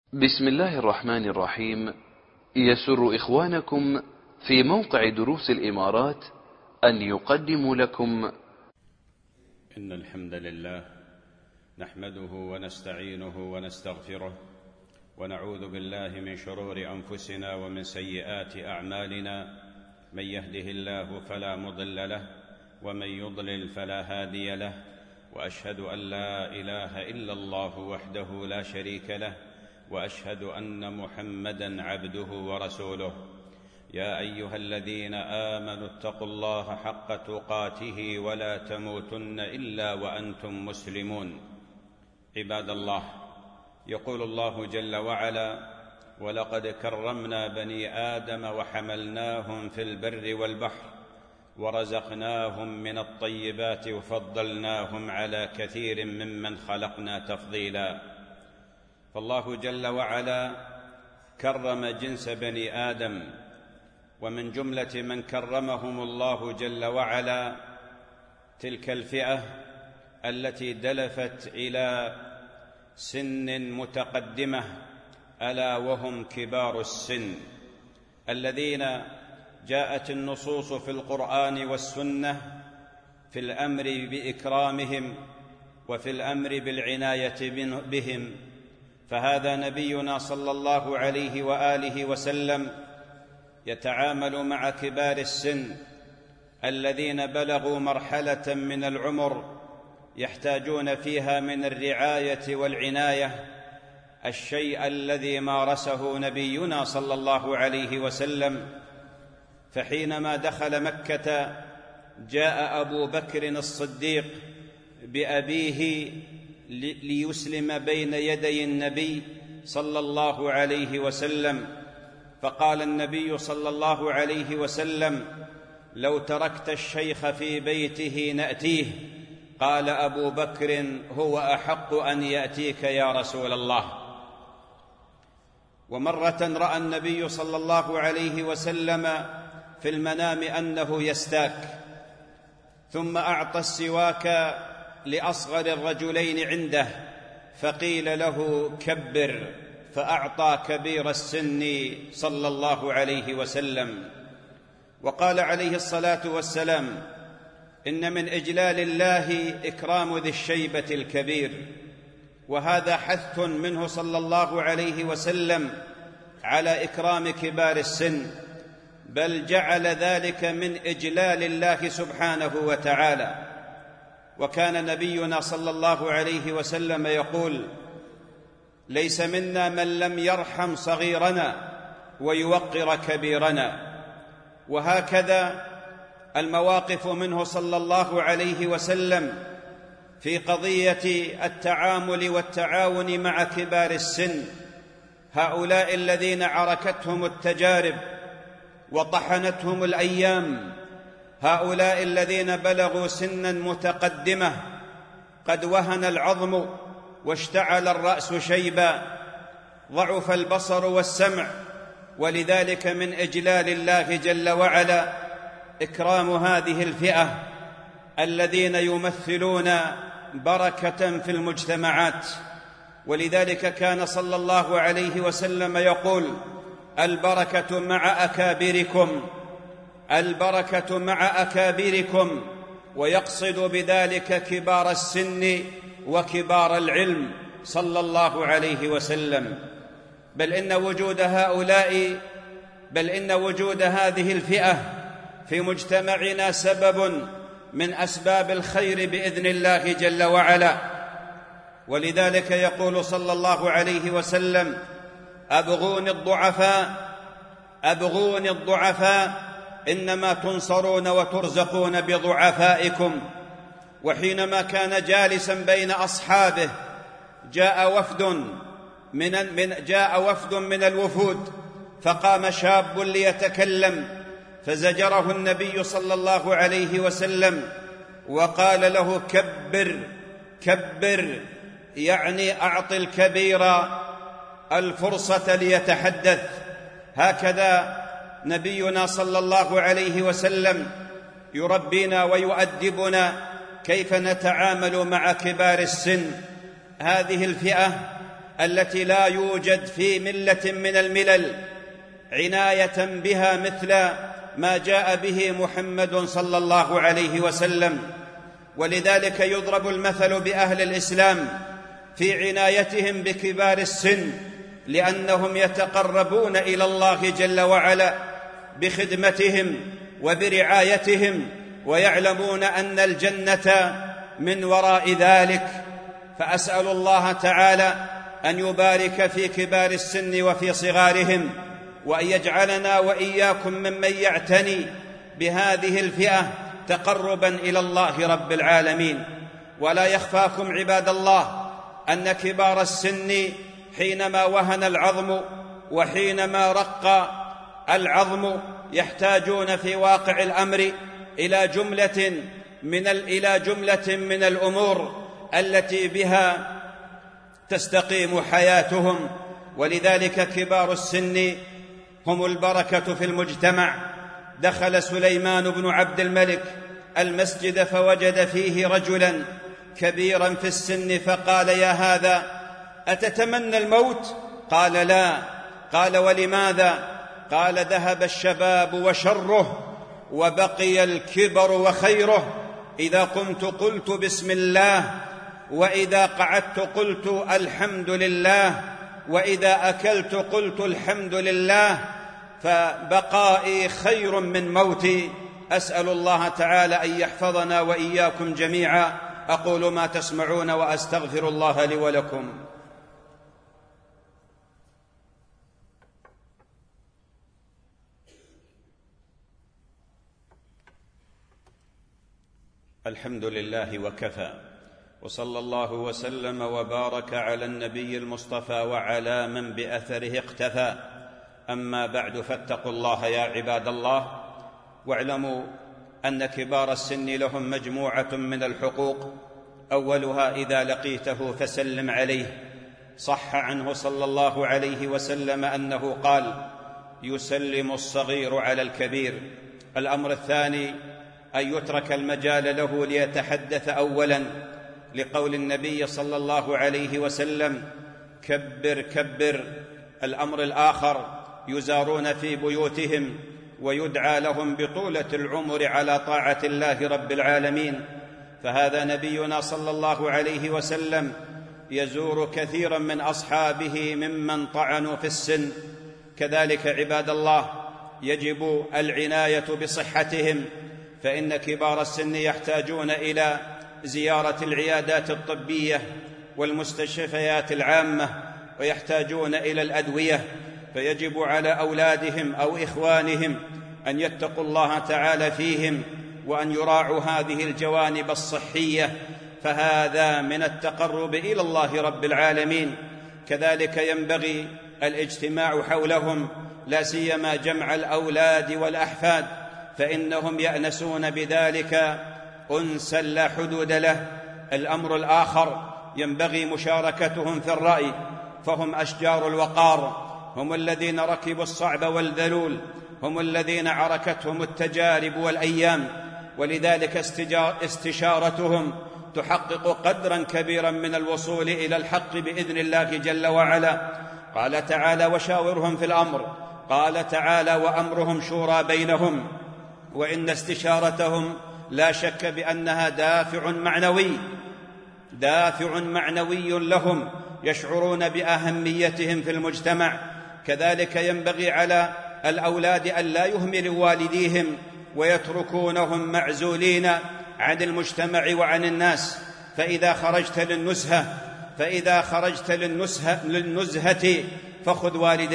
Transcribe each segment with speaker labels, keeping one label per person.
Speaker 1: بسم الله الرحمن الرحيم. يسر إخوانكم في موقع دروس الإمارات أن يقدموا لكم
Speaker 2: إن الحمد لله نحمده ونستعينه ونستغفره ونعوذ بالله من شرور أنفسنا ومن سيئات أعمالنا، من يهده الله فلا مضل له ومن يضلل فلا هادي له، وأشهد أن لا إله إلا الله وحده لا شريك له، وأشهد أن محمدًا عبده ورسوله. يا أيها الذين آمنوا اتقوا الله حق تقاته ولا تموتن إلا وأنتم مسلمون. عباد الله، يقول الله جل وعلا: ولقد كرمنا بني آدم وحملناهم في البر والبحر ورزقناهم من الطيبات وفضلناهم على كثير ممن خلقنا تفضيلا. فالله جل وعلا كرم جنس بني آدم، ومن جملة من كرمهم الله جل وعلا تلك الفئة التي دلفت إلى سن متقدمة، ألا وهم كبار السن، الذين جاءت النصوص في القرآن والسنة في الأمر بإكرامهم وفي الأمر بالعناية بهم. فهذا نبينا صلى الله عليه وآله وسلم يتعامل مع كبار السن الذين بلغوا مرحلة من العمر يحتاجون فيها من الرعاية والعناية الشيء الذي مارسه نبينا صلى الله عليه وسلم. فحينما دخل مكة جاء أبو بكر الصديق بأبيه ليسلم بين يدي النبي صلى الله عليه وسلم، فقال النبي صلى الله عليه وسلم: لو تركت الشيخ في بيته نأتيه. قال أبو بكر: هو أحق أن يأتيك يا رسول الله. ومرة رأى النبي صلى الله عليه وسلم في المنام أنه يستاك، ثم أعطى السواك لأصغر الرجلين عنده فقيل له: كبر، فأعطى كبير السن صلى الله عليه وسلم. وقال عليه الصلاة والسلام: إن من إجلال الله إكرام ذي الشيبة الكبير. وهذا حث منه صلى الله عليه وسلم على إكرام كبار السن، بل جعل ذلك من إجلال الله سبحانه وتعالى. وكان نبينا صلى الله عليه وسلم يقول: ليس منا من لم يرحم صغيرنا ويوقر كبيرنا. وهكذا المواقف منه صلى الله عليه وسلم في قضية التعامل والتعاون مع كبار السن، هؤلاء الذين عركتهم التجارب وطحنتهم الأيام، هؤلاء الذين بلغوا سنا متقدمة، قد وهن العظم واشتعل الرأس شيبا، ضعف البصر والسمع، ولذلك من إجلال الله جل وعلا إكرام هذه الفئة الذين يمثلون بركة في المجتمعات. ولذلك كان صلى الله عليه وسلم يقول: البركة مع أكابركم، البركة مع أكابركم، ويقصد بذلك كبار السن وكبار العلم صلى الله عليه وسلم. بل إن وجود هذه الفئة في مجتمعنا سبب من أسباب الخير بإذن الله جل وعلا. ولذلك يقول صلى الله عليه وسلم: أبغوني الضعفاء إنما تنصرون وترزقون بضعفائكم. وحينما كان جالسا بين أصحابه جاء وفد من الوفود، فقام شاب ليتكلم، فزجره النبي صلى الله عليه وسلم وقال له: كبر، يعني أعط الكبير الفرصة ليتحدث. هكذا نبينا صلى الله عليه وسلم يربينا ويؤدبنا كيف نتعامل مع كبار السن، هذه الفئة التي لا يوجد في ملة من الملل عناية بها مثل ما جاء به محمد صلى الله عليه وسلم. ولذلك يضرب المثل بأهل الإسلام في عنايتهم بكبار السن، لأنهم يتقربون إلى الله جل وعلا بخدمتهم وبرعايتهم، ويعلمون أن الجنة من وراء ذلك. فأسأل الله تعالى أن يبارك في كبار السن وفي صغارهم، وأن يجعلنا وإياكم ممن يعتني بهذه الفئة تقربا إلى الله رب العالمين. ولا يخفاكم عباد الله أن كبار السن حينما وهن العظم وحينما رق العظم يحتاجون في واقع الأمر إلى جملة من الأمور التي بها تستقيم حياتهم. ولذلك كبار السن هم البركة في المجتمع. دخل سليمان بن عبد الملك المسجد فوجد فيه رجلا كبيرا في السن، فقال: يا هذا أتتمنى الموت؟ قال: لا. قال: ولماذا؟ قال: ذهب الشباب وشره وبقي الكبر وخيره. إذا قمت قلت بسم الله، وإذا قعدت قلت الحمد لله، وإذا أكلت قلت الحمد لله، فبقائي خير من موتي. أسأل الله تعالى أن يحفظنا وإياكم جميعا. أقول ما تسمعون وأستغفر الله لي ولكم. الحمد لله وكفى، وصلى الله وسلم وبارك على النبي المصطفى وعلى من بأثره اقتفى. أما بعد، فاتقوا الله يا عباد الله، واعلموا أن كبار السن لهم مجموعة من الحقوق. أولها: إذا لقيته فسلم عليه. صح عنه صلى الله عليه وسلم أنه قال: يسلم الصغير على الكبير. الأمر الثاني: أن يترك المجال له ليتحدث أولا، لقول النبي صلى الله عليه وسلم: كبر كبر. الأمر الآخر: يزارون في بيوتهم ويدعى لهم بطولة العمر على طاعة الله رب العالمين. فهذا نبينا صلى الله عليه وسلم يزور كثيرا من أصحابه ممن طعنوا في السن. كذلك عباد الله يجب العناية بصحتهم، فإن كبار السن يحتاجون إلى زيارة العيادات الطبية والمستشفيات العامة، ويحتاجون إلى الأدوية. فيجب على أولادهم أو إخوانهم أن يتقوا الله تعالى فيهم، وأن يراعوا هذه الجوانب الصحية، فهذا من التقرب إلى الله رب العالمين. كذلك ينبغي الاجتماع حولهم، لا سيما جمع الأولاد والأحفاد، فإنهم يأنسون بذلك أنسا لا حدود له. الأمر الآخر: ينبغي مشاركتهم في الرأي، فهم أشجار الوقار، هم الذين ركبوا الصعب والذلول، هم الذين عركتهم التجارب والأيام. ولذلك استشارتهم تحقق قدرا كبيرا من الوصول إلى الحق بإذن الله جل وعلا. قال تعالى: وشاورهم في الأمر. قال تعالى: وأمرهم شورى بينهم. وإن استشارتهم لا شك بأنها دافع معنوي لهم، يشعرون بأهميتهم في المجتمع. كذلك ينبغي على الأولاد أن لا يهملوا والديهم ويتركونهم معزولين عن المجتمع وعن الناس. فإذا خرجت للنزهة فخذ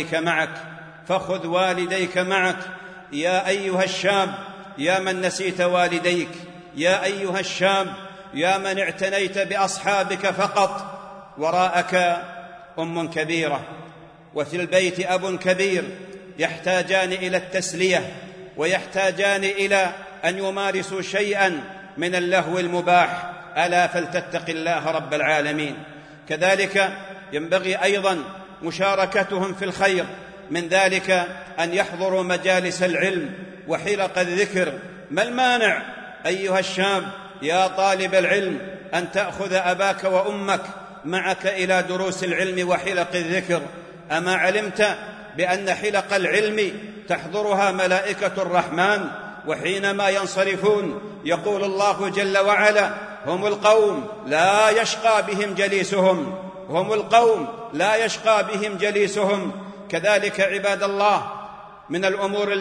Speaker 2: والديك معك. يا أيها الشاب يا من نسيت والديك، يا أيها الشاب يا من اعتنيت بأصحابك فقط، وراءك أم كبيرة وفي البيت أب كبير، يحتاجان إلى التسلية، ويحتاجان إلى أن يمارسوا شيئا من اللهو المباح. ألا فلتتق الله رب العالمين. كذلك ينبغي أيضا مشاركتهم في الخير، من ذلك أن يحضروا مجالس العلم وحلق الذكر. ما المانع أيها الشاب يا طالب العلم أن تأخذ أباك وأمك معك إلى دروس العلم وحلق الذكر. أما علمت بأن حلق العلم تحضرها ملائكة الرحمن، وحينما ينصرفون يقول الله جل وعلا: هم القوم لا يشقى بهم جليسهم، هم القوم لا يشقى بهم جليسهم. كذلك عباد الله من الأمور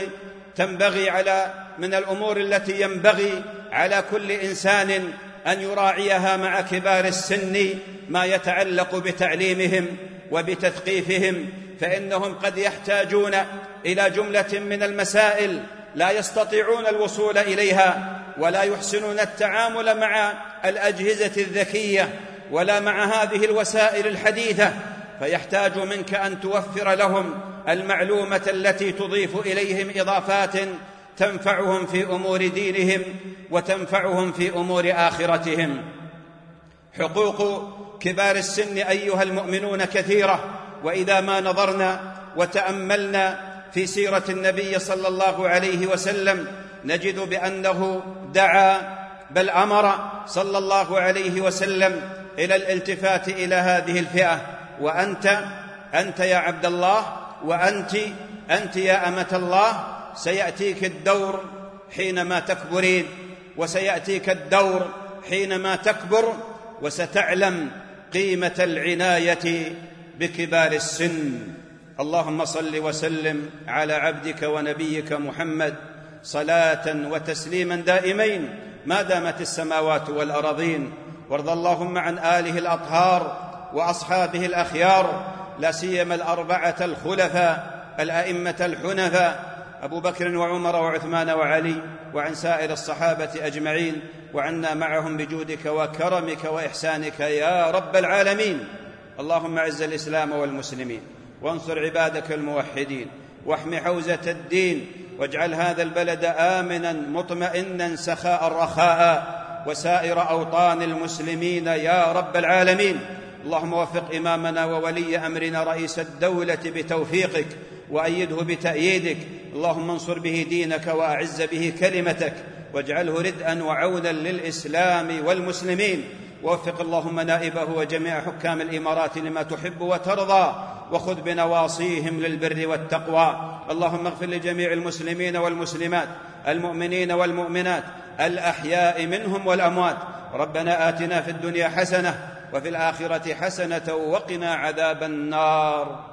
Speaker 2: التي ينبغي على كل إنسان أن يراعيها مع كبار السن ما يتعلق بتعليمهم وبتثقيفهم، فإنهم قد يحتاجون إلى جملة من المسائل لا يستطيعون الوصول إليها، ولا يحسنون التعامل مع الأجهزة الذكية ولا مع هذه الوسائل الحديثة، فيحتاج منك أن توفر لهم المعلومة التي تضيف إليهم إضافات تنفعهم في أمور دينهم وتنفعهم في أمور آخرتهم. حقوق كبار السن أيها المؤمنون كثيرة، وإذا ما نظرنا وتأملنا في سيرة النبي صلى الله عليه وسلم نجد بأنه دعا بل أمر صلى الله عليه وسلم إلى الالتفات إلى هذه الفئة. وأنت يا عبد الله، وأنت يا أمة الله، سيأتيك الدور حينما تكبرين، وسيأتيك الدور حينما تكبر، وستعلم قيمة العناية بكبار السن. اللهم صل وسلم على عبدك ونبيك محمد صلاة وتسليما دائمين ما دامت السماوات والأراضين، وارض اللهم عن آله الأطهار وأصحابه الأخيار، لا سيما الأربعة الخلفاء الأئمة الحنفاء أبو بكر وعمر وعثمان وعلي، وعن سائر الصحابة أجمعين، وعنا معهم بجودك وكرمك وإحسانك يا رب العالمين. اللهم أعز الإسلام والمسلمين، وانصر عبادك الموحدين، واحم حوزة الدين، واجعل هذا البلد آمنا مطمئنا سخاء رخاء، وسائر أوطان المسلمين يا رب العالمين. اللهم وفق إمامنا وولي أمرنا رئيس الدولة بتوفيقك، وأيده بتأييدك. اللهم انصر به دينك وأعز به كلمتك، واجعله ردءا وعونا للإسلام والمسلمين. ووفق اللهم نائبه وجميع حكام الإمارات لما تحب وترضى، وخذ بنواصيهم للبر والتقوى. اللهم اغفر لجميع المسلمين والمسلمات، المؤمنين والمؤمنات، الأحياء منهم والأموات. ربنا آتنا في الدنيا حسنة وفي الآخرة حسنة وقنا عذاب النار.